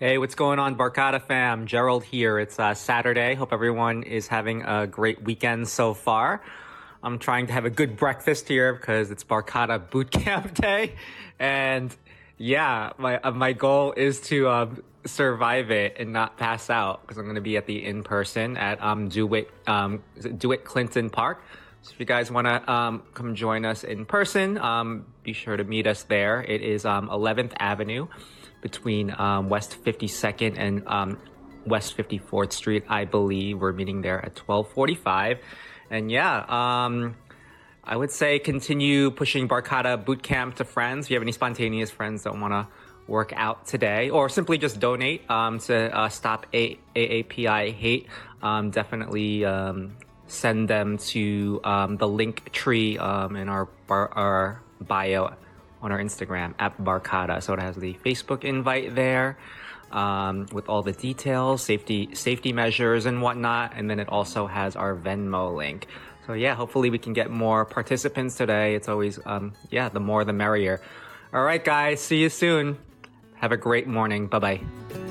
Hey, what's going on, Barcata fam? Gerald here. It's Saturday. Hope everyone is having a great weekend so far. I'm trying to have a good breakfast here because it's Barcata Boot Camp Day. And yeah, my goal is to survive it and not pass out because I'm going to be at the in-person at DeWitt Clinton Park. So if you guys want to come join us in person, be sure to meet us there. It is 11th Avenue between West 52nd and West 54th Street, I believe. We're meeting there at 12:45. And yeah, I would say continue pushing Barcata Bootcamp to friends. If you have any spontaneous friends that want to work out today, or simply just donate to stop AAPI hate, definitely send them to the link tree in our bio on our Instagram at Barcata. So it has the Facebook invite there with all the details, safety measures and whatnot. And then it also has our Venmo link. So yeah, hopefully we can get more participants today. It's always, the more the merrier. All right, guys, see you soon. Have a great morning. Bye-bye.